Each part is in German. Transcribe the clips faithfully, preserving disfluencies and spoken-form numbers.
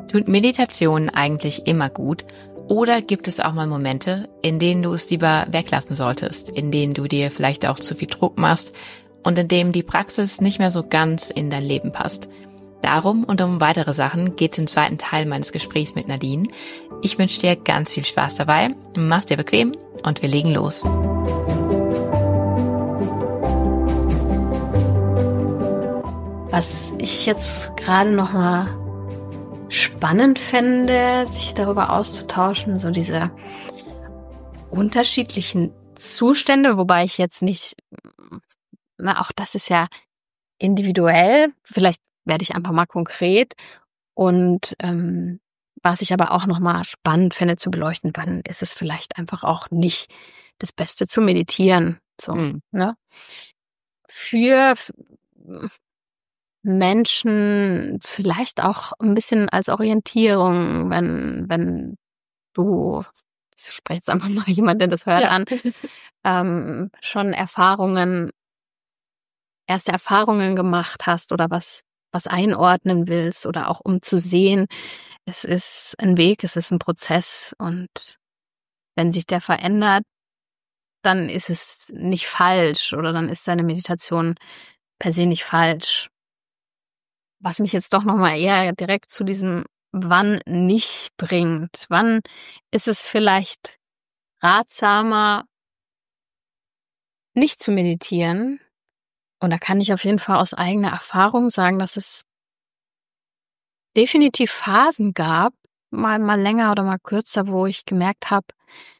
Tut Meditation eigentlich immer gut? Oder gibt es auch mal Momente, in denen du es lieber weglassen solltest, in denen du dir vielleicht auch zu viel Druck machst und in dem die Praxis nicht mehr so ganz in dein Leben passt? Darum und um weitere Sachen geht es im zweiten Teil meines Gesprächs mit Nadine. Ich wünsche dir ganz viel Spaß dabei, mach's dir bequem und wir legen los. Was ich jetzt gerade noch mal spannend fände, sich darüber auszutauschen, so diese unterschiedlichen Zustände, wobei ich jetzt nicht, na, auch das ist ja individuell, vielleicht werde ich einfach mal konkret und ähm, was ich aber auch noch mal spannend fände zu beleuchten, wann ist es vielleicht einfach auch nicht das Beste zu meditieren, so, mhm. ne? Für Menschen vielleicht auch ein bisschen als Orientierung, wenn wenn du, ich spreche jetzt einfach mal jemand, der das hört, ja. an, ähm, schon Erfahrungen, erste Erfahrungen gemacht hast oder was was einordnen willst oder auch um zu sehen, es ist ein Weg, es ist ein Prozess und wenn sich der verändert, dann ist es nicht falsch oder dann ist deine Meditation per se nicht falsch. Was mich jetzt doch nochmal eher direkt zu diesem Wann nicht bringt. Wann ist es vielleicht ratsamer, nicht zu meditieren? Und da kann ich auf jeden Fall aus eigener Erfahrung sagen, dass es definitiv Phasen gab, mal, mal länger oder mal kürzer, wo ich gemerkt habe,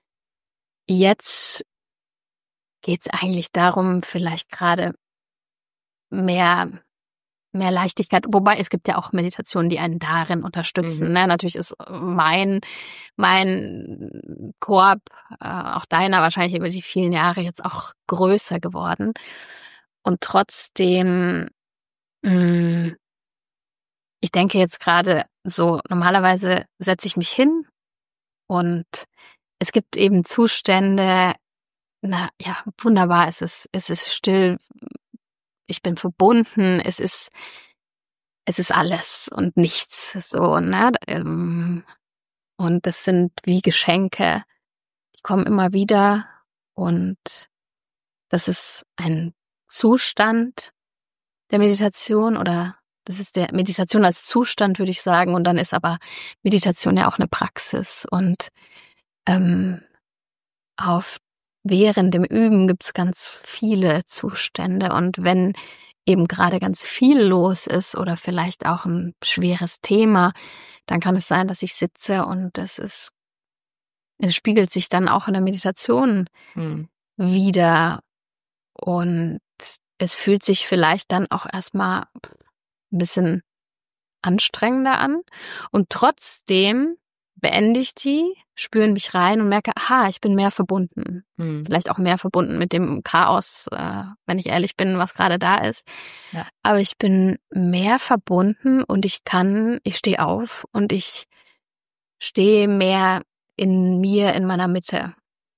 jetzt geht's eigentlich darum, vielleicht gerade mehr mehr Leichtigkeit, wobei es gibt ja auch Meditationen, die einen darin unterstützen. Mhm. Ne? Natürlich ist mein mein Korb, äh, auch deiner wahrscheinlich über die vielen Jahre jetzt auch größer geworden. Und trotzdem, mh, ich denke jetzt gerade so, normalerweise setze ich mich hin und es gibt eben Zustände, na ja, wunderbar, es ist, es ist still, ich bin verbunden, es ist, es ist alles und nichts, so, ne, und das sind wie Geschenke, die kommen immer wieder und das ist ein Zustand der Meditation oder das ist der Meditation als Zustand, würde ich sagen, und dann ist aber Meditation ja auch eine Praxis und ähm, auf während dem Üben gibt's ganz viele Zustände und wenn eben gerade ganz viel los ist oder vielleicht auch ein schweres Thema, dann kann es sein, dass ich sitze und es ist, es spiegelt sich dann auch in der Meditation hm. wieder und es fühlt sich vielleicht dann auch erstmal ein bisschen anstrengender an und trotzdem beende ich die, spüre in mich rein und merke, aha, ich bin mehr verbunden. Hm. Vielleicht auch mehr verbunden mit dem Chaos, äh, wenn ich ehrlich bin, was gerade da ist. Ja. Aber ich bin mehr verbunden und ich kann, ich stehe auf und ich stehe mehr in mir, in meiner Mitte.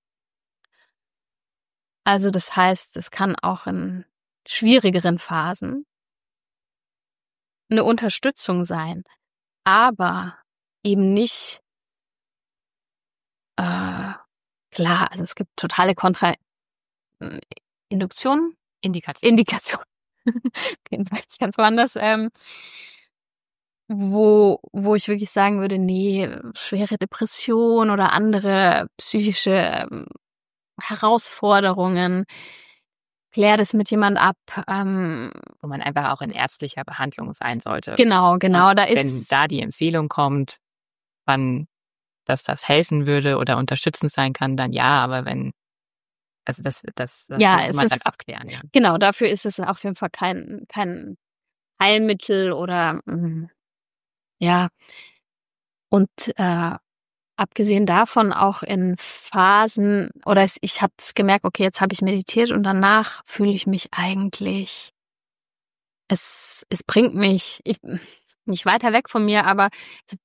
Also das heißt, es kann auch in schwierigeren Phasen eine Unterstützung sein, aber eben nicht Äh, klar, also es gibt totale Kontrainduktionen. Indikation. Indikation. Okay, sag ich ganz woanders. Ähm, wo, wo ich wirklich sagen würde, nee, schwere Depression oder andere psychische ähm, Herausforderungen, klär das mit jemand ab. Ähm, wo man einfach auch in ärztlicher Behandlung sein sollte. Genau, genau. Und da wenn ist, da die Empfehlung kommt, wann dass das helfen würde oder unterstützend sein kann, dann ja, aber wenn, also das, das, das ja, sollte man ist, dann abklären. Ja. Genau, dafür ist es auf jeden Fall kein, kein Heilmittel oder mh, ja. Und äh, abgesehen davon auch in Phasen, oder es, ich habe das gemerkt, okay, jetzt habe ich meditiert und danach fühle ich mich eigentlich, es, es bringt mich ich, nicht weiter weg von mir, aber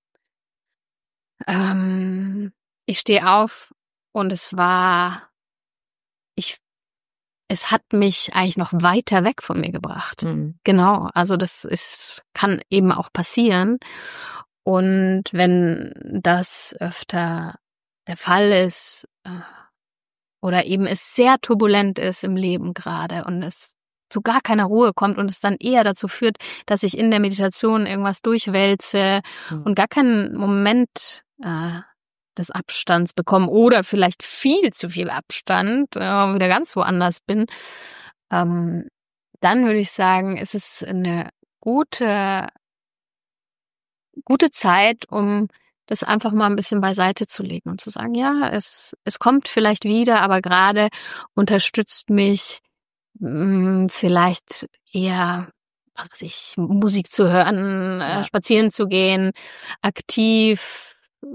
Ähm, ich stehe auf und es war, ich, es hat mich eigentlich noch weiter weg von mir gebracht. Mhm. Genau, also das ist, kann eben auch passieren. Und wenn das öfter der Fall ist oder eben es sehr turbulent ist im Leben gerade und es zu gar keiner Ruhe kommt und es dann eher dazu führt, dass ich in der Meditation irgendwas durchwälze mhm. und gar keinen Moment äh, des Abstands bekomme oder vielleicht viel zu viel Abstand, äh, wieder ganz woanders bin, ähm, dann würde ich sagen, ist es eine gute, gute Zeit, um das einfach mal ein bisschen beiseite zu legen und zu sagen, ja, es, es kommt vielleicht wieder, aber gerade unterstützt mich mh, vielleicht eher, was weiß ich, Musik zu hören, ja. äh, spazieren zu gehen, aktiv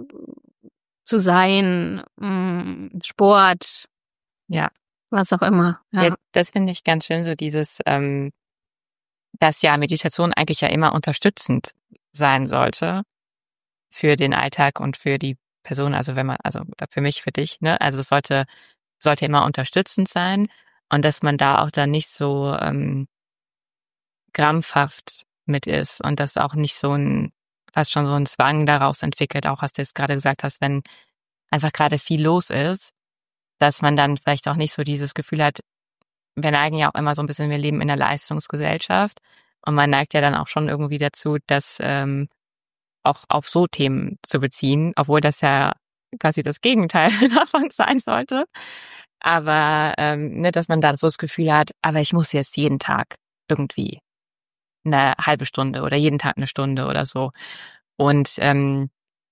zu sein, mh, Sport, ja, was auch immer. Ja, ja das finde ich ganz schön, so dieses, ähm, dass ja Meditation eigentlich ja immer unterstützend sein sollte für den Alltag und für die Person, also wenn man, also für mich, für dich, ne, also es sollte, sollte immer unterstützend sein und dass man da auch dann nicht so ähm, krampfhaft mit ist und dass auch nicht so ein, fast schon so ein Zwang daraus entwickelt, auch was du jetzt gerade gesagt hast, wenn einfach gerade viel los ist, dass man dann vielleicht auch nicht so dieses Gefühl hat, wir neigen ja auch immer so ein bisschen, wir leben in einer Leistungsgesellschaft und man neigt ja dann auch schon irgendwie dazu, dass ähm, auch auf so Themen zu beziehen, obwohl das ja quasi das Gegenteil davon sein sollte. Aber ähm, ne, dass man dann so das Gefühl hat, aber ich muss jetzt jeden Tag irgendwie eine halbe Stunde oder jeden Tag eine Stunde oder so. Und ähm,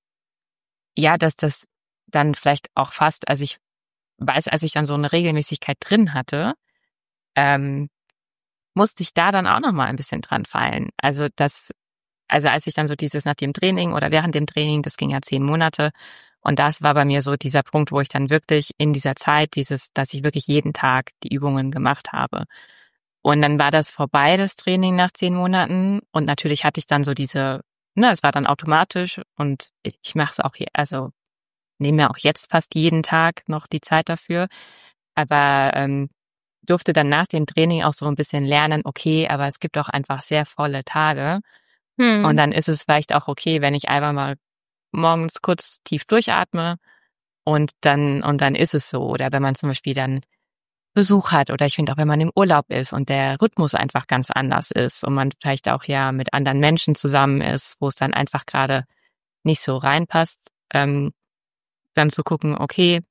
ja, dass das dann vielleicht auch fast, also ich weiß, als ich dann so eine Regelmäßigkeit drin hatte, ähm, musste ich da dann auch noch mal ein bisschen dran fallen. Also das, also als ich dann so dieses nach dem Training oder während dem Training, das ging ja zehn Monate, und das war bei mir so dieser Punkt, wo ich dann wirklich in dieser Zeit dieses, dass ich wirklich jeden Tag die Übungen gemacht habe. Und dann war das vorbei, das Training nach zehn Monaten. Und natürlich hatte ich dann so diese, ne, es war dann automatisch und ich mache es auch hier, also nehme mir auch jetzt fast jeden Tag noch die Zeit dafür. Aber ähm, durfte dann nach dem Training auch so ein bisschen lernen, okay, aber es gibt auch einfach sehr volle Tage. Hm. Und dann ist es vielleicht auch okay, wenn ich einfach mal morgens kurz tief durchatme und dann, und dann ist es so. Oder wenn man zum Beispiel dann Besuch hat oder ich finde auch, wenn man im Urlaub ist und der Rhythmus einfach ganz anders ist und man vielleicht auch ja mit anderen Menschen zusammen ist, wo es dann einfach gerade nicht so reinpasst, ähm, dann zu gucken, okay,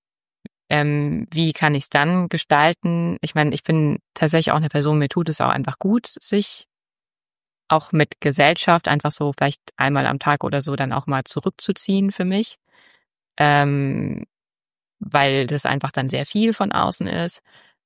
ähm, wie kann ich es dann gestalten? Ich meine, ich bin tatsächlich auch eine Person, mir tut es auch einfach gut, sich auch mit Gesellschaft einfach so vielleicht einmal am Tag oder so dann auch mal zurückzuziehen für mich, ähm, weil das einfach dann sehr viel von außen ist.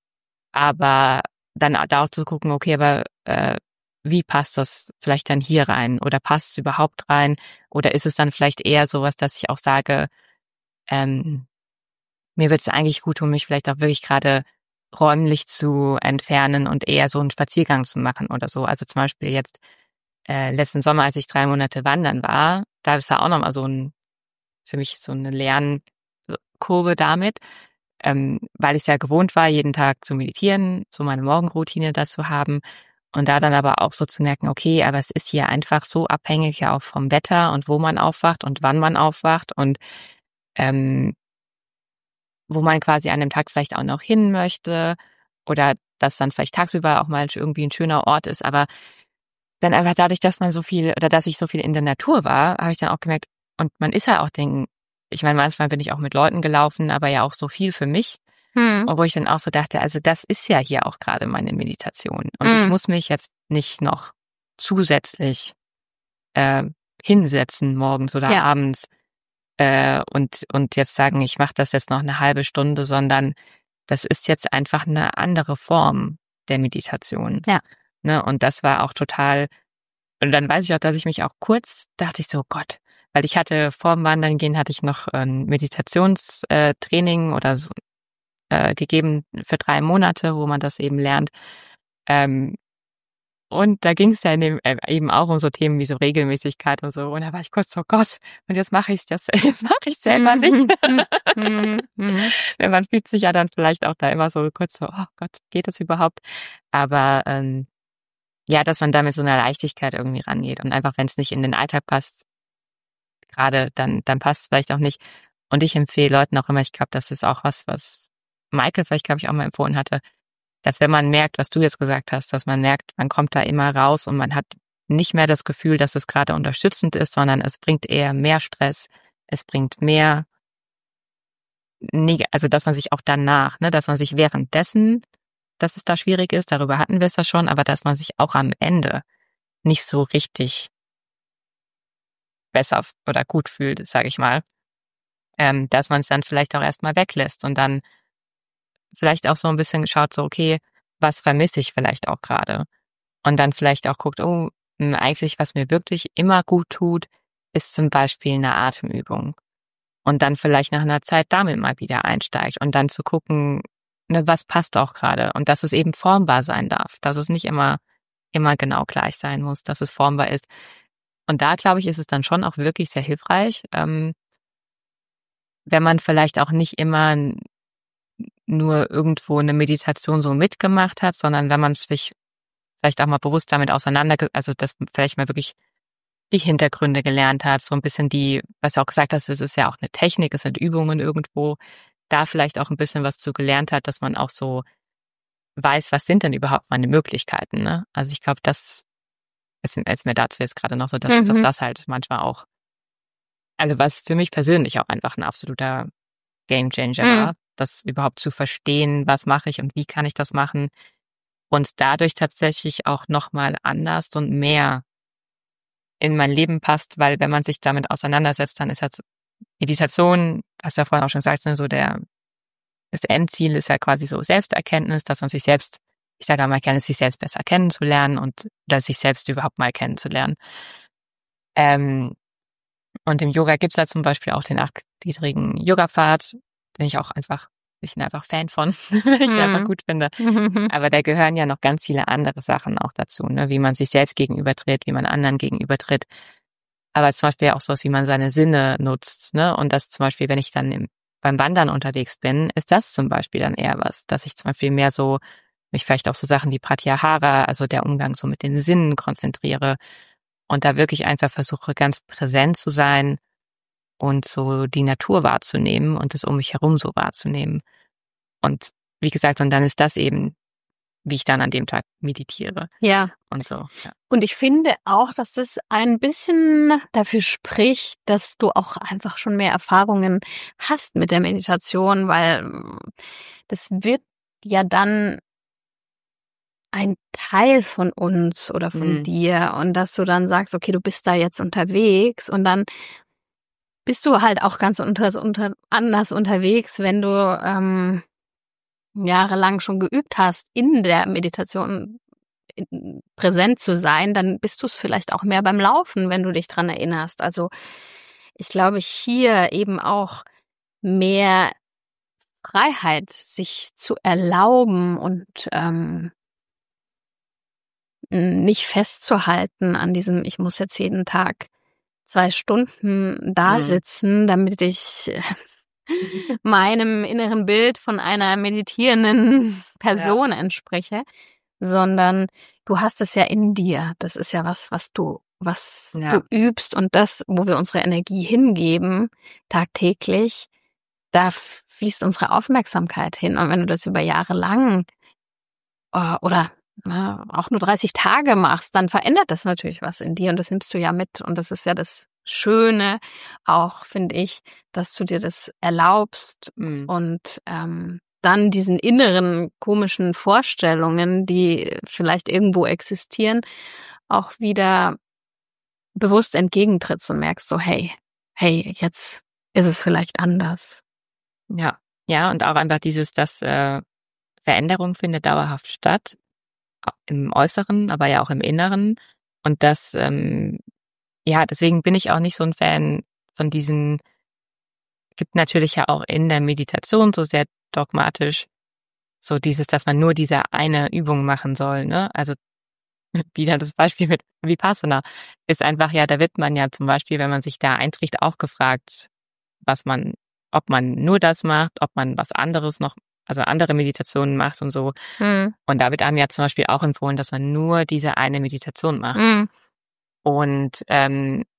Aber dann da auch zu gucken, okay, aber äh, wie passt das vielleicht dann hier rein oder passt es überhaupt rein? Oder ist es dann vielleicht eher sowas, dass ich auch sage, ähm, mir wird es eigentlich gut tun, mich vielleicht auch wirklich gerade räumlich zu entfernen und eher so einen Spaziergang zu machen oder so. Also zum Beispiel jetzt äh, letzten Sommer, als ich drei Monate wandern war, da ist ja auch nochmal so ein, für mich so eine Lernkurve damit, ähm, weil ich es ja gewohnt war, jeden Tag zu meditieren, so meine Morgenroutine da zu haben und da dann aber auch so zu merken, okay, aber es ist hier einfach so abhängig ja auch vom Wetter und wo man aufwacht und wann man aufwacht und ähm, wo man quasi an dem Tag vielleicht auch noch hin möchte oder dass dann vielleicht tagsüber auch mal irgendwie ein schöner Ort ist, aber dann einfach dadurch, dass man so viel oder dass ich so viel in der Natur war, habe ich dann auch gemerkt, und man ist ja auch den, ich meine, manchmal bin ich auch mit Leuten gelaufen, aber ja auch so viel für mich, hm. und wo ich dann auch so dachte, also das ist ja hier auch gerade meine Meditation und hm. ich muss mich jetzt nicht noch zusätzlich äh, hinsetzen morgens oder ja. abends äh, und und jetzt sagen, ich mache das jetzt noch eine halbe Stunde, sondern das ist jetzt einfach eine andere Form der Meditation. Ja. Ne, und das war auch total, und dann weiß ich auch, dass ich mich auch kurz, dachte ich so, Gott, weil ich hatte vor dem Wandern gehen, hatte ich noch ein Meditationstraining oder so äh, gegeben für drei Monate, wo man das eben lernt. Ähm, und da ging es ja in dem, äh, eben auch um so Themen wie so Regelmäßigkeit und so. Und da war ich kurz so, Gott, und jetzt mache ich das, jetzt mache ich selber nicht. Man fühlt sich ja dann vielleicht auch da immer so kurz so, oh Gott, geht das überhaupt? Aber ähm, ja, dass man da mit so einer Leichtigkeit irgendwie rangeht und einfach, wenn es nicht in den Alltag passt, gerade, dann, dann passt es vielleicht auch nicht. Und ich empfehle Leuten auch immer, ich glaube, das ist auch was, was Michael vielleicht, glaube ich, auch mal empfohlen hatte, dass wenn man merkt, was du jetzt gesagt hast, dass man merkt, man kommt da immer raus und man hat nicht mehr das Gefühl, dass es gerade unterstützend ist, sondern es bringt eher mehr Stress, es bringt mehr, also dass man sich auch danach, ne, dass man sich währenddessen, dass es da schwierig ist, darüber hatten wir es ja schon, aber dass man sich auch am Ende nicht so richtig besser oder gut fühlt, sage ich mal, ähm, dass man es dann vielleicht auch erstmal weglässt und dann vielleicht auch so ein bisschen schaut, so okay, was vermisse ich vielleicht auch gerade? Und dann vielleicht auch guckt, oh, eigentlich, was mir wirklich immer gut tut, ist zum Beispiel eine Atemübung. Und dann vielleicht nach einer Zeit damit mal wieder einsteigt und dann zu gucken, ne, was passt auch gerade und dass es eben formbar sein darf, dass es nicht immer, immer genau gleich sein muss, dass es formbar ist. Und da, glaube ich, ist es dann schon auch wirklich sehr hilfreich, ähm, wenn man vielleicht auch nicht immer nur irgendwo eine Meditation so mitgemacht hat, sondern wenn man sich vielleicht auch mal bewusst damit auseinander, also dass vielleicht mal wirklich die Hintergründe gelernt hat, so ein bisschen die, was du auch gesagt hast, es ist ja auch eine Technik, es sind Übungen irgendwo, da vielleicht auch ein bisschen was zu gelernt hat, dass man auch so weiß, was sind denn überhaupt meine Möglichkeiten, ne? Also ich glaube, das ist, ist mir dazu jetzt gerade noch so, dass, mhm. dass das halt manchmal auch, also was für mich persönlich auch einfach ein absoluter Gamechanger mhm. war, das überhaupt zu verstehen, was mache ich und wie kann ich das machen und dadurch tatsächlich auch nochmal anders und mehr in mein Leben passt, weil wenn man sich damit auseinandersetzt, dann ist halt Meditation, hast du ja vorhin auch schon gesagt, so der, das Endziel ist ja quasi so Selbsterkenntnis, dass man sich selbst, ich sage mal gerne, sich selbst besser kennenzulernen und oder sich selbst überhaupt mal kennenzulernen. Ähm, und im Yoga gibt's da zum Beispiel auch den achtgliedrigen Yoga-Pfad, den ich auch einfach, ich bin einfach Fan von, weil ich den einfach gut finde. Aber da gehören ja noch ganz viele andere Sachen auch dazu, ne? Wie man sich selbst gegenübertritt, wie man anderen gegenübertritt. Aber zum Beispiel auch sowas, wie man seine Sinne nutzt, ne? Und das zum Beispiel, wenn ich dann im, beim Wandern unterwegs bin, ist das zum Beispiel dann eher was, dass ich zum Beispiel mehr so mich vielleicht auf so Sachen wie Pratyahara, also der Umgang so mit den Sinnen konzentriere und da wirklich einfach versuche, ganz präsent zu sein und so die Natur wahrzunehmen und es um mich herum so wahrzunehmen. Und wie gesagt, und dann ist das eben, wie ich dann an dem Tag meditiere. Ja. Und so. Ja. Und ich finde auch, dass das ein bisschen dafür spricht, dass du auch einfach schon mehr Erfahrungen hast mit der Meditation, weil das wird ja dann ein Teil von uns oder von mhm. dir und dass du dann sagst, okay, du bist da jetzt unterwegs und dann bist du halt auch ganz unter, unter, anders unterwegs, wenn du ähm, jahrelang schon geübt hast, in der Meditation präsent zu sein, dann bist du es vielleicht auch mehr beim Laufen, wenn du dich dran erinnerst. Also ich glaube, hier eben auch mehr Freiheit, sich zu erlauben und ähm, nicht festzuhalten an diesem, ich muss jetzt jeden Tag zwei Stunden da mhm. sitzen, damit ich meinem inneren Bild von einer meditierenden Person ja. entspreche, sondern du hast es ja in dir. Das ist ja was, was du, was ja. du übst und das, wo wir unsere Energie hingeben, tagtäglich, da fließt unsere Aufmerksamkeit hin. Und wenn du das über Jahre lang äh, oder na, auch nur dreißig Tage machst, dann verändert das natürlich was in dir und das nimmst du ja mit. Und das ist ja das Schöne auch, finde ich, dass du dir das erlaubst mhm. und ähm, dann diesen inneren komischen Vorstellungen, die vielleicht irgendwo existieren, auch wieder bewusst entgegentrittst und merkst so, hey, hey, jetzt ist es vielleicht anders. Ja, ja, und auch einfach dieses, dass äh, Veränderung findet dauerhaft statt, im Äußeren, aber ja auch im Inneren. Und das, ähm, ja, deswegen bin ich auch nicht so ein Fan von diesen, gibt natürlich ja auch in der Meditation so sehr dogmatisch so dieses, dass man nur diese eine Übung machen soll, ne? Also wieder das Beispiel mit Vipassana ist einfach, ja, da wird man ja zum Beispiel, wenn man sich da einträgt, auch gefragt, was man, ob man nur das macht, ob man was anderes noch, also andere Meditationen macht und so. Mhm. Und da wird einem ja zum Beispiel auch empfohlen, dass man nur diese eine Meditation macht. Mhm. Und ähm,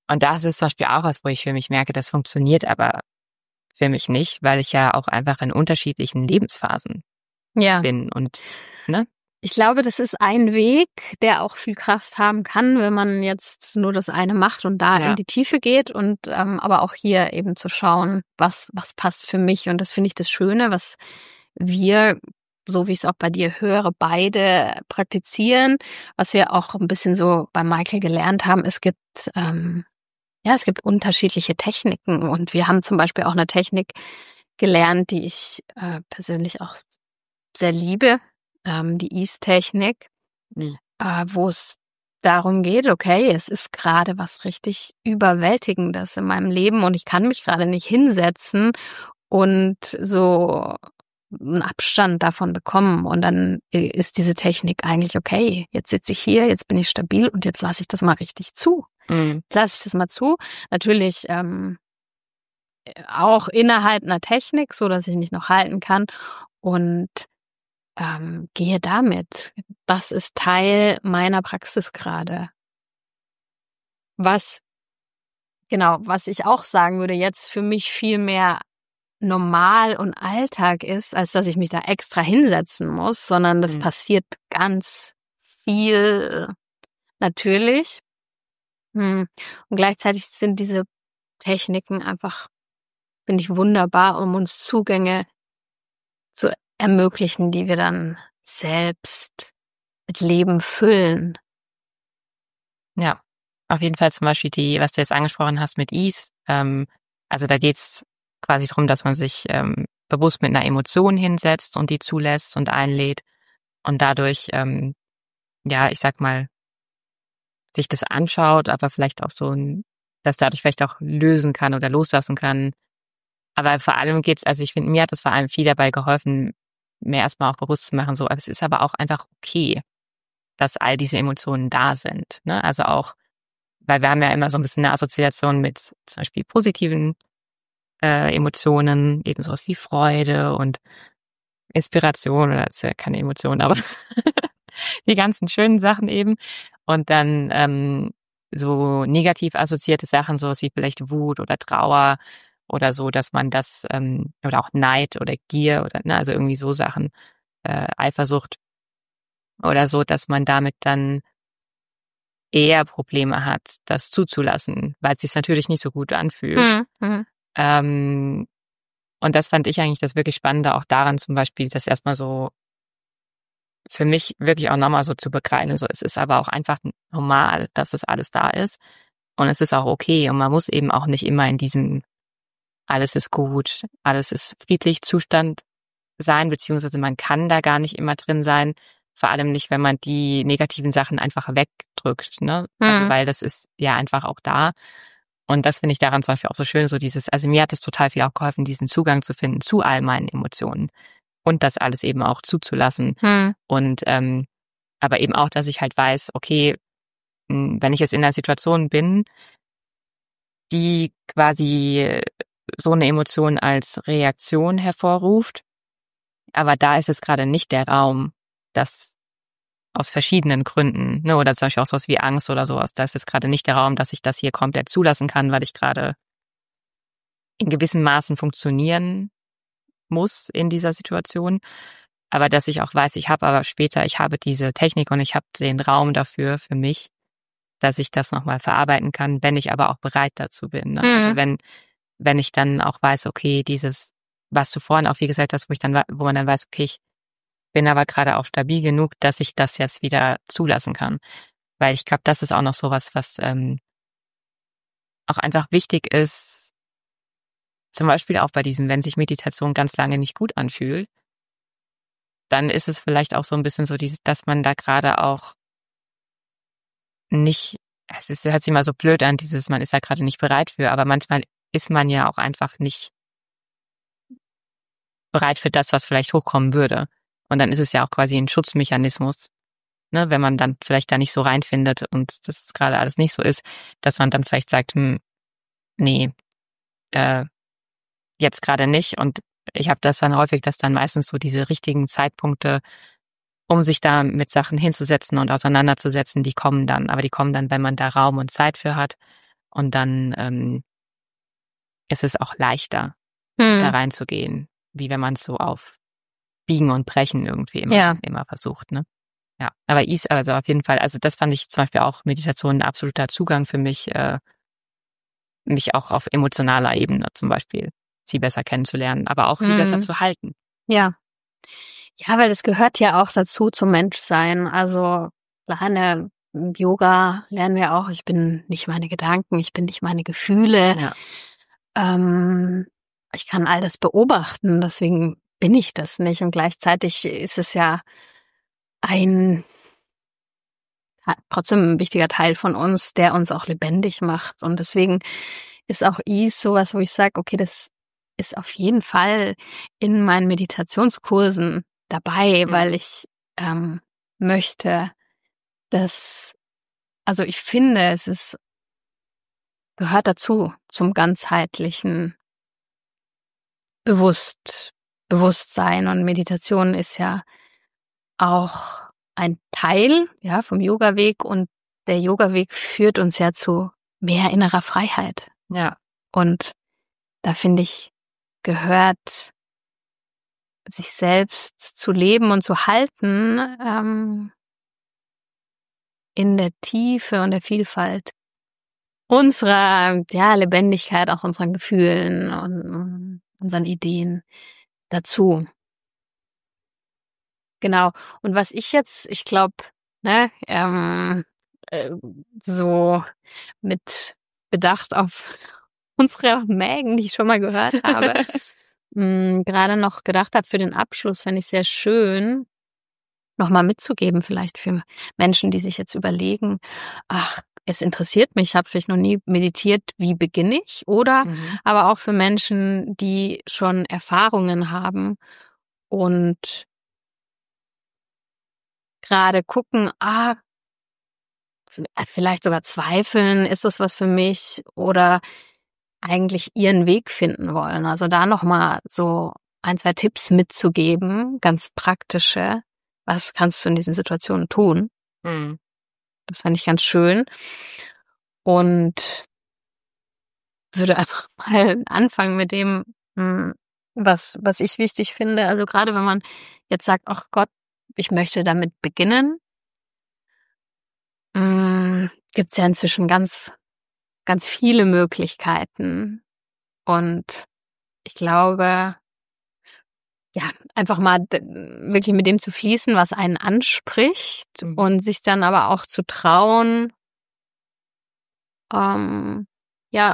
Und das ist zum Beispiel auch was, wo ich für mich merke, das funktioniert aber für mich nicht, weil ich ja auch einfach in unterschiedlichen Lebensphasen Ja. bin und, ne? Ich glaube, das ist ein Weg, der auch viel Kraft haben kann, wenn man jetzt nur das eine macht und da Ja. in die Tiefe geht und ähm, aber auch hier eben zu schauen, was was passt für mich. Und das finde ich das Schöne, was wir, so wie ich es auch bei dir höre, beide praktizieren, was wir auch ein bisschen so bei Michael gelernt haben. Es gibt ähm, ja, es gibt unterschiedliche Techniken und wir haben zum Beispiel auch eine Technik gelernt, die ich äh, persönlich auch sehr liebe, ähm, die Ease-Technik, Mhm. äh, wo es darum geht, okay, es ist gerade was richtig Überwältigendes in meinem Leben und ich kann mich gerade nicht hinsetzen und so einen Abstand davon bekommen. Und dann ist diese Technik eigentlich, okay, jetzt sitze ich hier, jetzt bin ich stabil und jetzt lasse ich das mal richtig zu. Mhm. Jetzt lasse ich das mal zu. Natürlich ähm, auch innerhalb einer Technik, so dass ich mich noch halten kann und ähm, gehe damit. Das ist Teil meiner Praxis gerade. Was, genau, was ich auch sagen würde, jetzt für mich viel mehr normal und Alltag ist, als dass ich mich da extra hinsetzen muss, sondern das Mhm. passiert ganz viel natürlich. Hm. Und gleichzeitig sind diese Techniken einfach, finde ich, wunderbar, um uns Zugänge zu ermöglichen, die wir dann selbst mit Leben füllen. Ja, auf jeden Fall zum Beispiel die, was du jetzt angesprochen hast mit Ease. Ähm, also da geht's quasi darum, dass man sich ähm, bewusst mit einer Emotion hinsetzt und die zulässt und einlädt und dadurch, ähm, ja, ich sag mal, sich das anschaut, aber vielleicht auch so ein, das dadurch vielleicht auch lösen kann oder loslassen kann. Aber vor allem geht's, also ich finde, mir hat das vor allem viel dabei geholfen, mir erstmal auch bewusst zu machen, so, aber es ist aber auch einfach okay, dass all diese Emotionen da sind. Ne? Also auch, weil wir haben ja immer so ein bisschen eine Assoziation mit zum Beispiel positiven äh, Emotionen, eben sowas wie Freude und Inspiration, oder das ist ja keine Emotion, aber die ganzen schönen Sachen eben. Und dann ähm, so negativ assoziierte Sachen, sowas wie vielleicht Wut oder Trauer oder so, dass man das, ähm, oder auch Neid oder Gier oder, ne, also irgendwie so Sachen, äh, Eifersucht oder so, dass man damit dann eher Probleme hat, das zuzulassen, weil es sich natürlich nicht so gut anfühlt. Mhm. Ähm, und das fand ich eigentlich das wirklich Spannende, auch daran zum Beispiel, das erstmal so für mich wirklich auch nochmal so zu begreifen. So, es ist aber auch einfach normal, dass das alles da ist. Und es ist auch okay. Und man muss eben auch nicht immer in diesem alles ist gut, alles ist friedlich Zustand sein, beziehungsweise man kann da gar nicht immer drin sein. Vor allem nicht, wenn man die negativen Sachen einfach wegdrückt, ne? Also, Mhm. weil das ist ja einfach auch da. Und das finde ich daran zum Beispiel auch so schön, so dieses, also mir hat es total viel auch geholfen, diesen Zugang zu finden zu all meinen Emotionen und das alles eben auch zuzulassen. Mhm. Und ähm, aber eben auch, dass ich halt weiß, okay, mh, wenn ich jetzt in einer Situation bin, die quasi so eine Emotion als Reaktion hervorruft, aber da ist es gerade nicht der Raum, das aus verschiedenen Gründen, ne, oder zum Beispiel auch sowas wie Angst oder sowas, da ist es gerade nicht der Raum, dass ich das hier komplett zulassen kann, weil ich gerade in gewissen Maßen funktionieren muss in dieser Situation. Aber dass ich auch weiß, ich habe aber später, ich habe diese Technik und ich habe den Raum dafür für mich, dass ich das nochmal verarbeiten kann, wenn ich aber auch bereit dazu bin. Ne? Mhm. Also wenn, wenn ich dann auch weiß, okay, dieses, was du vorhin auch wie gesagt hast, wo ich dann, wo man dann weiß, okay, ich bin aber gerade auch stabil genug, dass ich das jetzt wieder zulassen kann. Weil ich glaube, das ist auch noch sowas, was ähm, auch einfach wichtig ist, zum Beispiel auch bei diesem, wenn sich Meditation ganz lange nicht gut anfühlt, dann ist es vielleicht auch so ein bisschen so dieses, dass man da gerade auch nicht, es ist, hört sich immer so blöd an, dieses, man ist da gerade nicht bereit für, aber manchmal ist man ja auch einfach nicht bereit für das, was vielleicht hochkommen würde. Und dann ist es ja auch quasi ein Schutzmechanismus, ne, wenn man dann vielleicht da nicht so reinfindet und das gerade alles nicht so ist, dass man dann vielleicht sagt, hm, nee, äh, jetzt gerade nicht. Und ich habe das dann häufig, dass dann meistens so diese richtigen Zeitpunkte, um sich da mit Sachen hinzusetzen und auseinanderzusetzen, die kommen dann. Aber die kommen dann, wenn man da Raum und Zeit für hat Und dann ähm, ist es auch leichter, Hm. da reinzugehen, wie wenn man es so auf Biegen und Brechen irgendwie immer, Ja. immer versucht, ne? Ja, aber Is, also auf jeden Fall, also das fand ich zum Beispiel auch Meditation ein absoluter Zugang für mich, äh, mich auch auf emotionaler Ebene zum Beispiel viel besser kennenzulernen, aber auch viel Hm. besser zu halten. Ja. Ja, weil das gehört ja auch dazu zum Menschsein. Also klar, in der im Yoga lernen wir auch, ich bin nicht meine Gedanken, ich bin nicht meine Gefühle. Ja. Ähm, ich kann all das beobachten, deswegen bin ich das nicht. Und gleichzeitig ist es ja ein ha- trotzdem ein wichtiger Teil von uns, der uns auch lebendig macht. Und deswegen ist auch Ease sowas, wo ich sage, okay, das ist auf jeden Fall in meinen Meditationskursen dabei, Mhm. weil ich ähm, möchte, dass, also ich finde, es ist, gehört dazu, zum ganzheitlichen Bewusst, Bewusstsein. Und Meditation ist ja auch ein Teil, ja, vom Yoga-Weg, und der Yoga-Weg führt uns ja zu mehr innerer Freiheit. Ja. Und da finde ich, gehört sich selbst zu leben und zu halten, ähm, in der Tiefe und der Vielfalt unserer, ja, Lebendigkeit, auch unseren Gefühlen und unseren Ideen dazu. Genau. Und was ich jetzt, ich glaube, ne, ähm, äh, so mit Bedacht auf unsere Mägen, die ich schon mal gehört habe, mh, gerade noch gedacht habe für den Abschluss, fände ich sehr schön, nochmal mitzugeben, vielleicht für Menschen, die sich jetzt überlegen, ach, es interessiert mich, ich habe vielleicht noch nie meditiert, wie beginne ich? Oder Mhm. aber auch für Menschen, die schon Erfahrungen haben und gerade gucken, ah, vielleicht sogar zweifeln, ist das was für mich, oder eigentlich ihren Weg finden wollen. Also da nochmal so ein, zwei Tipps mitzugeben, ganz praktische. Was kannst du in diesen Situationen tun? Mhm. Das fände ich ganz schön. Und würde einfach mal anfangen mit dem, mh, was, was ich wichtig finde. Also gerade wenn man jetzt sagt, ach Gott, ich möchte damit beginnen, mh, gibt's ja inzwischen ganz, ganz viele Möglichkeiten. Und ich glaube, ja, einfach mal d- wirklich mit dem zu fließen, was einen anspricht, Mhm. und sich dann aber auch zu trauen, ähm, ja,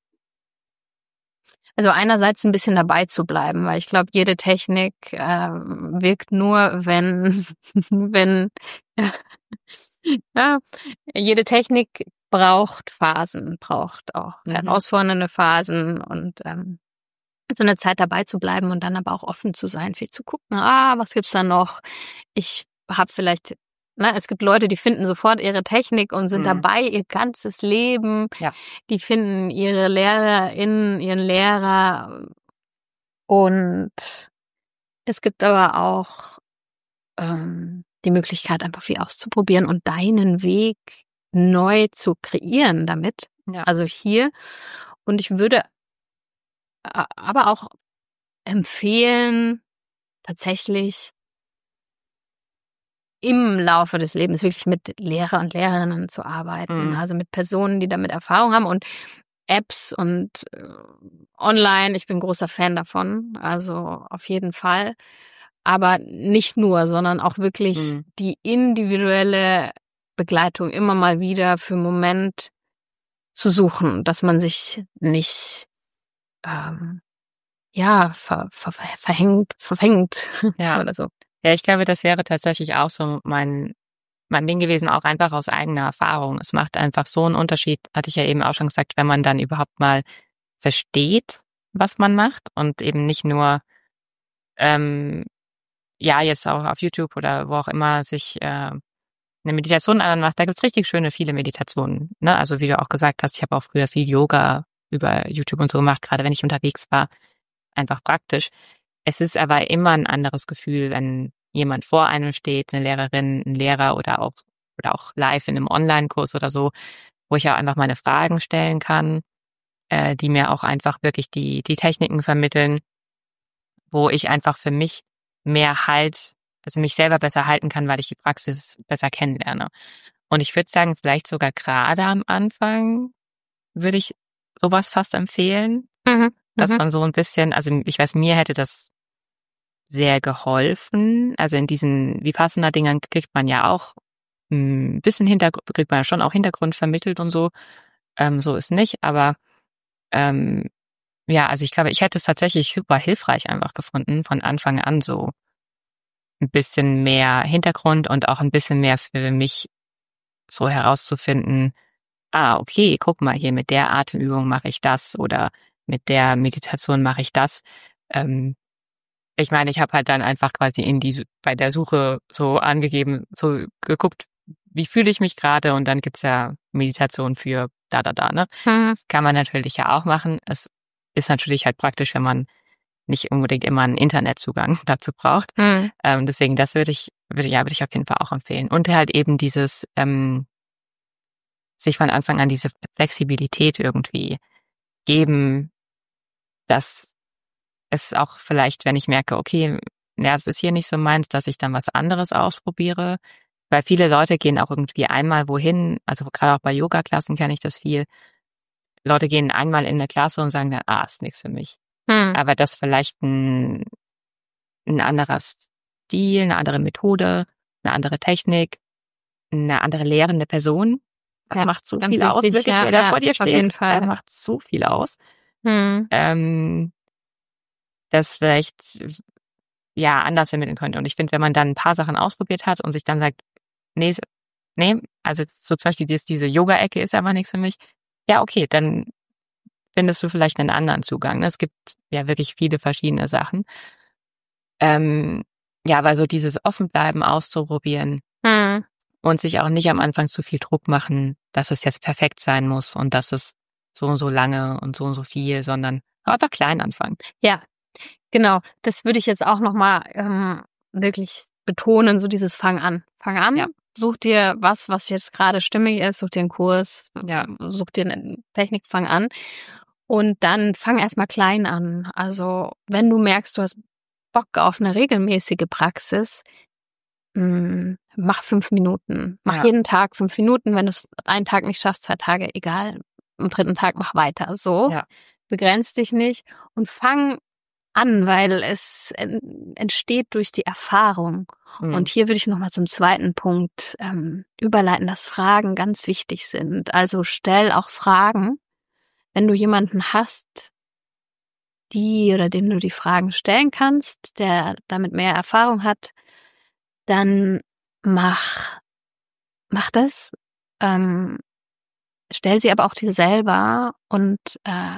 also einerseits ein bisschen dabei zu bleiben, weil ich glaube, jede Technik äh, wirkt nur, wenn, wenn, ja, ja, jede Technik braucht Phasen, braucht auch Mhm. herausfordernde Phasen, und ähm, so eine Zeit dabei zu bleiben und dann aber auch offen zu sein, viel zu gucken, ah, was gibt's da noch? Ich habe vielleicht, ne, es gibt Leute, die finden sofort ihre Technik und sind Mhm. dabei ihr ganzes Leben. Ja. Die finden ihre LehrerInnen, ihren Lehrer. Und es gibt aber auch ähm, die Möglichkeit, einfach viel auszuprobieren und deinen Weg neu zu kreieren damit. Ja. Also hier. Und ich würde a- aber auch empfehlen, tatsächlich im Laufe des Lebens wirklich mit Lehrer und Lehrerinnen zu arbeiten. Mhm. Also mit Personen, die damit Erfahrung haben, und Apps und äh, online. Ich bin großer Fan davon. Also auf jeden Fall. Aber nicht nur, sondern auch wirklich Mhm. die individuelle Begleitung immer mal wieder für einen Moment zu suchen, dass man sich nicht ähm, ja ver, ver, verhängt, verfängt Ja. oder so. Ja, ich glaube, das wäre tatsächlich auch so mein, mein Ding gewesen, auch einfach aus eigener Erfahrung. Es macht einfach so einen Unterschied, hatte ich ja eben auch schon gesagt, wenn man dann überhaupt mal versteht, was man macht und eben nicht nur, ähm, ja, jetzt auch auf YouTube oder wo auch immer sich äh, eine Meditation anmacht. Da gibt's richtig schöne, viele Meditationen. Ne? Also wie du auch gesagt hast, ich habe auch früher viel Yoga über YouTube und so gemacht, gerade wenn ich unterwegs war. Einfach praktisch. Es ist aber immer ein anderes Gefühl, wenn jemand vor einem steht, eine Lehrerin, ein Lehrer oder auch oder auch live in einem Online-Kurs oder so. wo ich ja einfach meine Fragen stellen kann, äh, die mir auch einfach wirklich die die Techniken vermitteln, wo ich einfach für mich mehr Halt, also mich selber besser halten kann, weil ich die Praxis besser kennenlerne. Und ich würde sagen, vielleicht sogar gerade am Anfang würde ich sowas fast empfehlen, Mhm. dass Mhm. man so ein bisschen, also ich weiß, mir hätte das sehr geholfen. Also in diesen Vipassana-Dingern kriegt man ja auch ein bisschen Hintergrund, kriegt man ja schon auch Hintergrund vermittelt und so. Ähm, so ist nicht, aber ähm, ja, also ich glaube, ich hätte es tatsächlich super hilfreich einfach gefunden, von Anfang an so ein bisschen mehr Hintergrund und auch ein bisschen mehr für mich so herauszufinden, ah, okay, guck mal, hier mit der Atemübung mache ich das oder mit der Meditation mache ich das. Ähm, ich meine, ich habe halt dann einfach quasi in die Su- bei der Suche so angegeben, so geguckt, wie fühle ich mich gerade, und dann gibt's ja Meditation für da, da, da, ne? Mhm. Kann man natürlich ja auch machen. Es ist natürlich halt praktisch, wenn man nicht unbedingt immer einen Internetzugang dazu braucht. Mhm. Ähm, deswegen, das würde ich, würde, ja, würde ich auf jeden Fall auch empfehlen. Und halt eben dieses, ähm, sich von Anfang an diese Flexibilität irgendwie geben, dass es auch vielleicht, wenn ich merke, okay, ja, das ist hier nicht so meins, dass ich dann was anderes ausprobiere. Weil viele Leute gehen auch irgendwie einmal wohin, also gerade auch bei Yoga-Klassen kenne ich das viel. Leute gehen einmal in eine Klasse und sagen dann, ah, ist nichts für mich. Mhm. Aber das vielleicht ein, ein anderer Stil, eine andere Methode, eine andere Technik, eine andere lehrende Person. Das Ja, macht so ganz viel aus, wichtig. wirklich, Ja, wer da ja, vor dir auf jeden steht. Das Fall. macht so viel aus. Mhm. Ähm, das vielleicht, ja, anders vermitteln könnte. Und ich finde, wenn man dann ein paar Sachen ausprobiert hat und sich dann sagt, nee, nee, also so zum Beispiel dieses, diese Yoga-Ecke ist einfach nichts für mich. Ja, okay, dann findest du vielleicht einen anderen Zugang. Ne? Es gibt ja wirklich viele verschiedene Sachen. Ähm, ja, aber so dieses Offenbleiben, auszuprobieren Mhm. und sich auch nicht am Anfang zu viel Druck machen, dass es jetzt perfekt sein muss und dass es so und so lange und so und so viel, sondern einfach klein anfangen. Ja, genau. Das würde ich jetzt auch nochmal ähm, wirklich betonen, so dieses Fang an. Fang an, Ja. such dir was, was jetzt gerade stimmig ist, such dir einen Kurs, Ja. such dir eine Technik, fang an. Und dann fang erstmal klein an. Also wenn du merkst, du hast Bock auf eine regelmäßige Praxis, mh, mach fünf Minuten. Mach Ja. jeden Tag fünf Minuten. Wenn du es einen Tag nicht schaffst, zwei Tage, egal. Am dritten Tag mach weiter. So, Ja. begrenz dich nicht und fang an, weil es en- entsteht durch die Erfahrung. Mhm. Und hier würde ich nochmal zum zweiten Punkt ähm, überleiten, dass Fragen ganz wichtig sind. Also stell auch Fragen, wenn du jemanden hast, die oder dem du die Fragen stellen kannst, der damit mehr Erfahrung hat, dann mach, mach das. Ähm, stell sie aber auch dir selber und äh,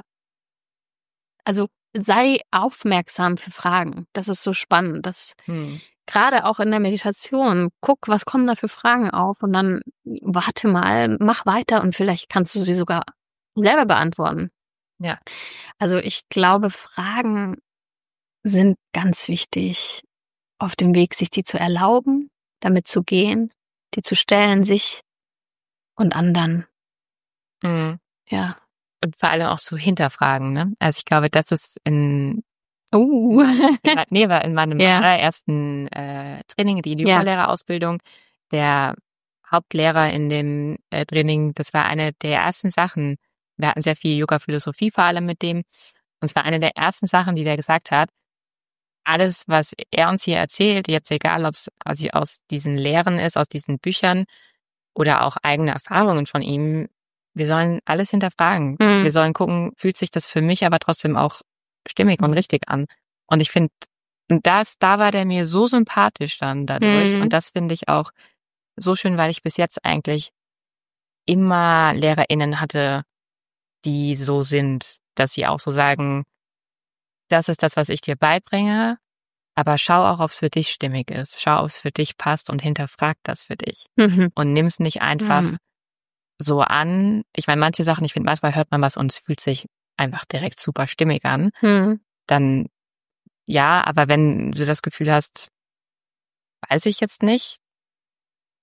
also sei aufmerksam für Fragen. Das ist so spannend. Das Mhm. gerade auch in der Meditation. Guck, was kommen da für Fragen auf und dann warte mal, mach weiter und vielleicht kannst du sie sogar selber beantworten. Ja. Also ich glaube, Fragen sind ganz wichtig auf dem Weg, sich die zu erlauben, damit zu gehen, die zu stellen, sich und anderen. Mhm. Ja. Und vor allem auch so hinterfragen, ne? Also ich glaube, das ist in, Uh. in mein- nee, war in meinem Ja. allerersten äh, Training, die Ja. Yoga-Lehrerausbildung, der Hauptlehrer in dem äh, Training, das war eine der ersten Sachen. Wir hatten sehr viel Yoga-Philosophie vor allem mit dem. Und es war eine der ersten Sachen, die der gesagt hat, alles, was er uns hier erzählt, jetzt egal, ob es quasi aus diesen Lehren ist, aus diesen Büchern oder auch eigene Erfahrungen von ihm, wir sollen alles hinterfragen. Mhm. Wir sollen gucken, fühlt sich das für mich aber trotzdem auch stimmig und richtig an. Und ich finde, das, da war der mir so sympathisch dann dadurch. Mhm. Und das finde ich auch so schön, weil ich bis jetzt eigentlich immer LehrerInnen hatte, die so sind, dass sie auch so sagen, das ist das, was ich dir beibringe, aber schau auch, ob es für dich stimmig ist. Schau, ob es für dich passt und hinterfrag das für dich. Mhm. Und nimm es nicht einfach Mhm. so an. Ich meine, manche Sachen, ich finde, manchmal hört man was und es fühlt sich einfach direkt super stimmig an. Mhm. Dann ja, aber wenn du das Gefühl hast, weiß ich jetzt nicht,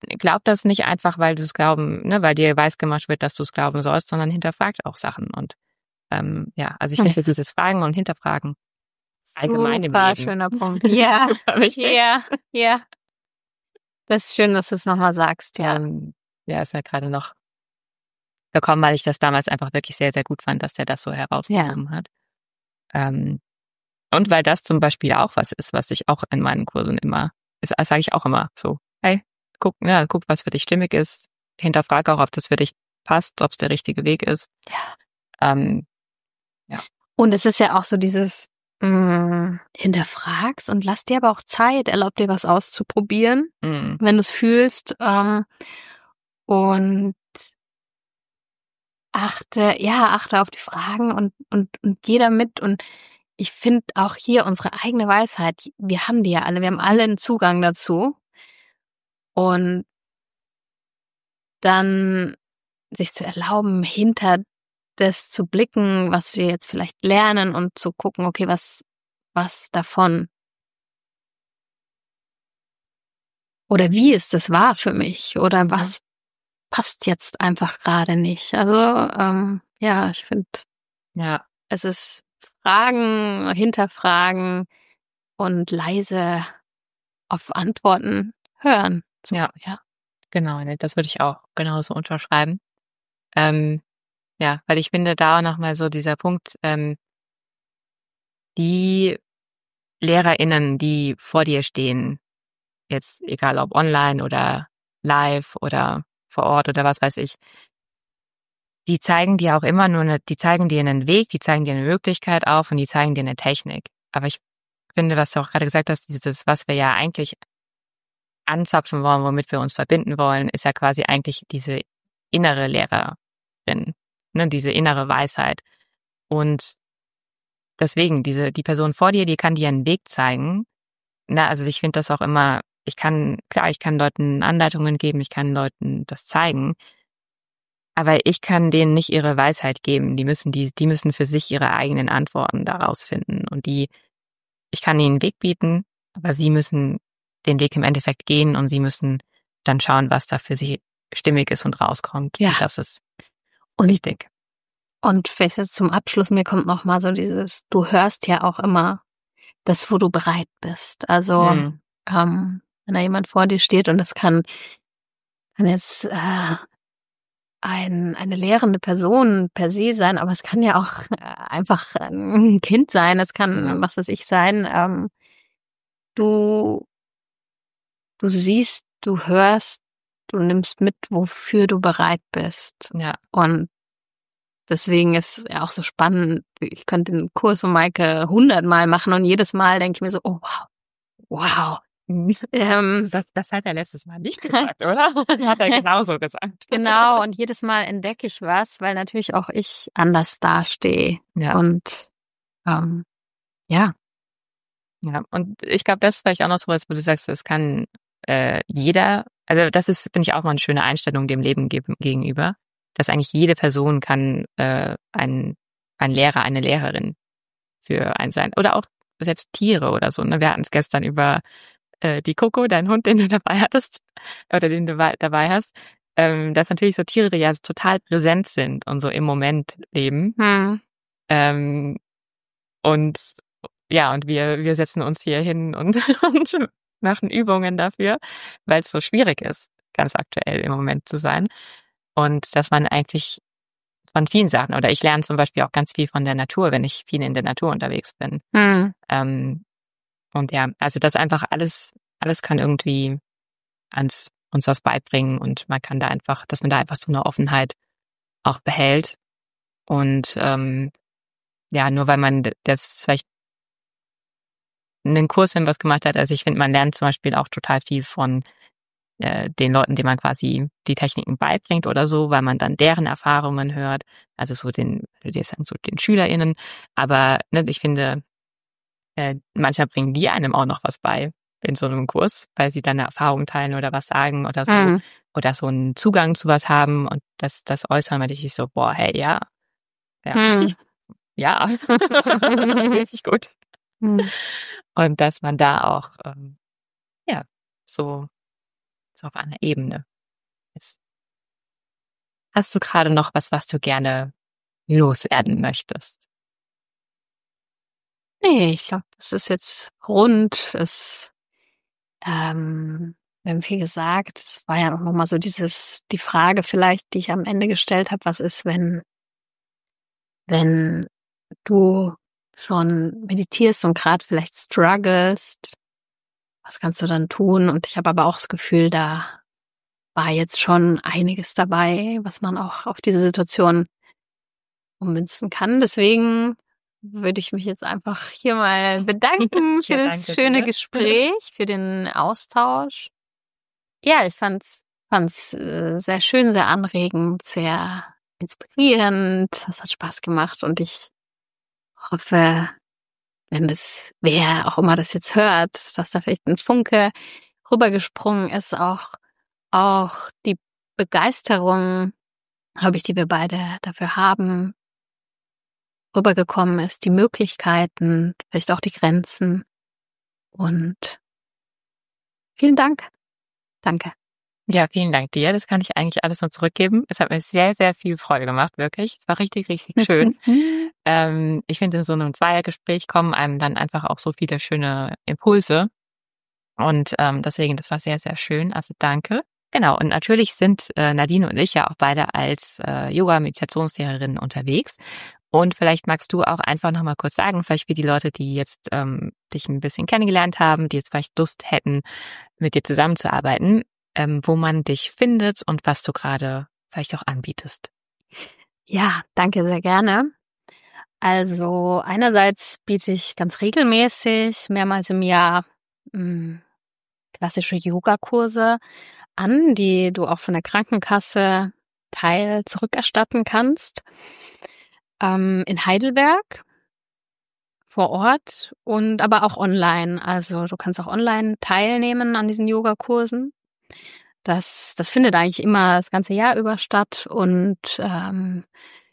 glaub das nicht einfach, weil du es glauben, ne, weil dir weisgemacht wird, dass du es glauben sollst, sondern hinterfragt auch Sachen. Und ähm, ja, also ich finde dieses Fragen und Hinterfragen allgemein im Super Leben schöner Punkt. Ja, super wichtig. ja, ja. Das ist schön, dass du es nochmal sagst, ja. Ähm, ja, ist ja gerade noch gekommen, weil ich das damals einfach wirklich sehr, sehr gut fand, dass er das so herausgehoben hat. Ähm, und weil das zum Beispiel auch was ist, was ich auch in meinen Kursen immer, das sage ich auch immer so, hey, guck, ja, guck, was für dich stimmig ist, hinterfrag auch, ob das für dich passt, ob es der richtige Weg ist. Ja. Ähm, ja. Und es ist ja auch so dieses mh, hinterfragst und lass dir aber auch Zeit, erlaub dir was auszuprobieren, Mm. wenn du es fühlst. Ähm, und achte, ja, achte auf die Fragen und, und, und geh damit. Und ich finde auch hier unsere eigene Weisheit, wir haben die ja alle, wir haben alle einen Zugang dazu. Und dann sich zu erlauben, hinter das zu blicken, was wir jetzt vielleicht lernen und zu gucken, okay, was, was davon oder wie ist das wahr für mich oder was passt jetzt einfach gerade nicht. Also ähm, ja, ich finde, ja, es ist Fragen, hinterfragen und leise auf Antworten hören. So, ja, ja, genau, ne, das würde ich auch genauso unterschreiben. Ähm, ja, weil ich finde da auch nochmal so dieser Punkt, ähm, die LehrerInnen, die vor dir stehen, jetzt egal ob online oder live oder vor Ort oder was weiß ich, die zeigen dir auch immer nur eine, die zeigen dir einen Weg, die zeigen dir eine Möglichkeit auf und die zeigen dir eine Technik. Aber ich finde, was du auch gerade gesagt hast, dieses, was wir ja eigentlich anzapfen wollen, womit wir uns verbinden wollen, ist ja quasi eigentlich diese innere Lehrerin, ne, diese innere Weisheit. Und deswegen, diese, die Person vor dir, die kann dir einen Weg zeigen. Na, also ich finde das auch immer, ich kann, klar, ich kann Leuten Anleitungen geben, ich kann Leuten das zeigen, aber ich kann denen nicht ihre Weisheit geben. Die müssen, die, die müssen für sich ihre eigenen Antworten daraus finden. Und die, ich kann ihnen einen Weg bieten, aber sie müssen den Weg im Endeffekt gehen und sie müssen dann schauen, was da für sie stimmig ist und rauskommt. Ja. Und das ist und wichtig. Und vielleicht jetzt zum Abschluss, mir kommt noch mal so dieses, du hörst ja auch immer das, wo du bereit bist. Also Mhm. ähm, wenn da jemand vor dir steht und das kann, kann jetzt äh, ein, eine lehrende Person per se sein, aber es kann ja auch äh, einfach ein Kind sein, es kann Ja. was weiß ich sein. Ähm, du, du siehst, du hörst, du nimmst mit, wofür du bereit bist. Ja. Und deswegen ist ja auch so spannend. Ich könnte den Kurs von Maike hundertmal machen und jedes Mal denke ich mir so, oh wow, wow. Ähm, Das, das hat er letztes Mal nicht gesagt, oder? Hat er genauso gesagt. genau, und jedes Mal entdecke ich was, weil natürlich auch ich anders dastehe. Ja. Und ähm, ja. Ja, und ich glaube, das ist vielleicht auch noch so was, wo du sagst, das kann äh, jeder, also das ist, finde ich, auch mal eine schöne Einstellung dem Leben ge- gegenüber, dass eigentlich jede Person kann äh, ein, ein Lehrer, eine Lehrerin für einen sein. Oder auch selbst Tiere oder so. Ne? Wir hatten es gestern über äh, die Coco, deinen Hund, den du dabei hattest, oder den du wei- dabei hast, ähm, dass natürlich so Tiere ja total präsent sind und so im Moment leben. Hm. Ähm, und ja, und wir, wir setzen uns hier hin und, und machen Übungen dafür, weil es so schwierig ist, ganz aktuell im Moment zu sein. Und dass man eigentlich von vielen Sachen, oder ich lerne zum Beispiel auch ganz viel von der Natur, wenn ich viel in der Natur unterwegs bin. Hm. Ähm, und ja, also das einfach alles, alles kann irgendwie ans, uns das beibringen und man kann da einfach, dass man da einfach so eine Offenheit auch behält. Und ähm, ja, nur weil man das vielleicht einen Kurs hin was gemacht hat. Also ich finde, man lernt zum Beispiel auch total viel von äh, den Leuten, denen man quasi die Techniken beibringt oder so, weil man dann deren Erfahrungen hört. Also so den, würde ich sagen, so den SchülerInnen. Aber ne, ich finde, äh, manchmal bringen die einem auch noch was bei in so einem Kurs, weil sie dann eine Erfahrung teilen oder was sagen oder so. Hm. Oder so einen Zugang zu was haben und das, das äußern, weil ich so, boah, hey, ja, ja, Hm. richtig, ja, richtig gut. Hm. Und dass man da auch, ähm, ja, so so auf einer Ebene ist. Hast du gerade noch was, was du gerne loswerden möchtest? Nee, ich glaube, es ist jetzt rund. Es, ähm, wir haben viel gesagt. Es war ja auch nochmal so dieses, die Frage vielleicht, die ich am Ende gestellt habe, was ist, wenn, wenn du schon meditierst und gerade vielleicht strugglest, was kannst du dann tun? Und ich habe aber auch das Gefühl, da war jetzt schon einiges dabei, was man auch auf diese Situation ummünzen kann. Deswegen würde ich mich jetzt einfach hier mal bedanken für Ja, das danke schöne dir. Gespräch, für den Austausch. Ja, ich fand's fand's äh, sehr schön, sehr anregend, sehr inspirierend. Es hat Spaß gemacht und ich hoffe, wenn das, wer auch immer das jetzt hört, dass da vielleicht ein Funke rübergesprungen ist, auch auch die Begeisterung, glaube ich, die wir beide dafür haben, rübergekommen ist, die Möglichkeiten, vielleicht auch die Grenzen. Und vielen Dank. Danke. Ja, vielen Dank dir. Das kann ich eigentlich alles nur zurückgeben. Es hat mir sehr, sehr viel Freude gemacht, wirklich. Es war richtig, richtig schön. ähm, ich finde, in so einem Zweiergespräch kommen einem dann einfach auch so viele schöne Impulse. Und ähm, deswegen, das war sehr, sehr schön. Also danke. Genau, und natürlich sind äh, Nadine und ich ja auch beide als äh, Yoga-Meditationslehrerinnen unterwegs. Und vielleicht magst du auch einfach nochmal kurz sagen, vielleicht für die Leute, die jetzt ähm, dich ein bisschen kennengelernt haben, die jetzt vielleicht Lust hätten, mit dir zusammenzuarbeiten, ähm, wo man dich findet und was du gerade vielleicht auch anbietest. Ja, danke sehr gerne. Also einerseits biete ich ganz regelmäßig, mehrmals im Jahr, mh, klassische Yogakurse an, die du auch von der Krankenkasse Teil zurückerstatten kannst. Ähm, in Heidelberg vor Ort und aber auch online. Also du kannst auch online teilnehmen an diesen Yogakursen. Das, das findet eigentlich immer das ganze Jahr über statt und ähm,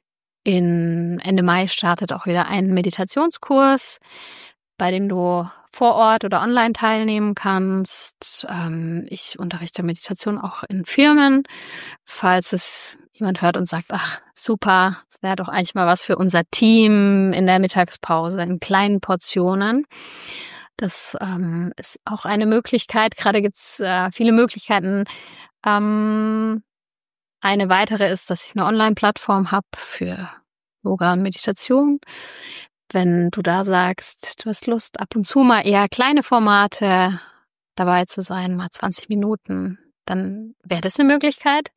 in Ende Mai startet auch wieder ein Meditationskurs, bei dem du vor Ort oder online teilnehmen kannst. Ähm, ich unterrichte Meditation auch in Firmen, falls es jemand hört und sagt, ach super, das wäre doch eigentlich mal was für unser Team in der Mittagspause in kleinen Portionen. Das ähm, ist auch eine Möglichkeit. Gerade gibt's äh, viele Möglichkeiten. Ähm, eine weitere ist, dass ich eine Online-Plattform habe für Yoga und Meditation. Wenn du da sagst, du hast Lust, ab und zu mal eher kleine Formate dabei zu sein, mal zwanzig Minuten, dann wäre das eine Möglichkeit.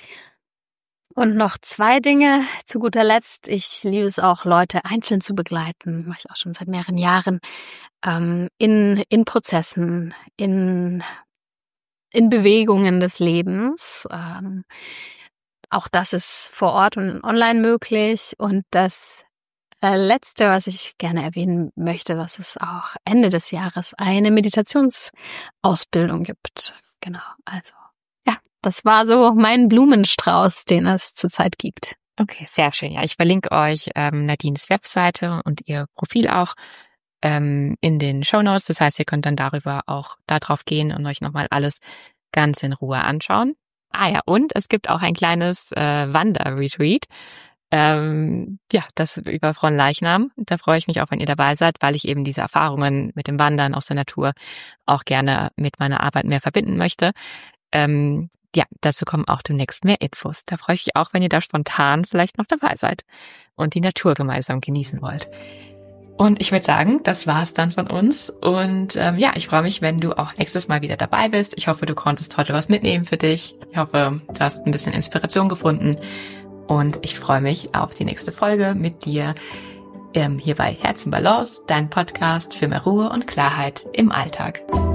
Und noch zwei Dinge zu guter Letzt. Ich liebe es auch, Leute einzeln zu begleiten. Mache ich auch schon seit mehreren Jahren. Ähm, in, in Prozessen, in, in Bewegungen des Lebens. Ähm, auch das ist vor Ort und online möglich. Und das äh, Letzte, was ich gerne erwähnen möchte, dass es auch Ende des Jahres eine Meditationsausbildung gibt. Genau, also ja, das war so mein Blumenstrauß, den es zurzeit gibt. Okay, sehr schön. Ja, ich verlinke euch ähm, Nadines Webseite und ihr Profil auch ähm, in den Shownotes. Das heißt, ihr könnt dann darüber auch da drauf gehen und euch nochmal alles ganz in Ruhe anschauen. Ah ja, und es gibt auch ein kleines äh, Wander-Retreat. Ähm, ja, das über Fronleichnam. Da freue ich mich auch, wenn ihr dabei seid, weil ich eben diese Erfahrungen mit dem Wandern aus der Natur auch gerne mit meiner Arbeit mehr verbinden möchte. Ähm, ja, dazu kommen auch demnächst mehr Infos. Da freue ich mich auch, wenn ihr da spontan vielleicht noch dabei seid und die Natur gemeinsam genießen wollt. Und ich würde sagen, das war's dann von uns. Und ähm, ja, ich freue mich, wenn du auch nächstes Mal wieder dabei bist. Ich hoffe, du konntest heute was mitnehmen für dich. Ich hoffe, du hast ein bisschen Inspiration gefunden. Und ich freue mich auf die nächste Folge mit dir ähm, hier bei Herz in Balance, dein Podcast für mehr Ruhe und Klarheit im Alltag.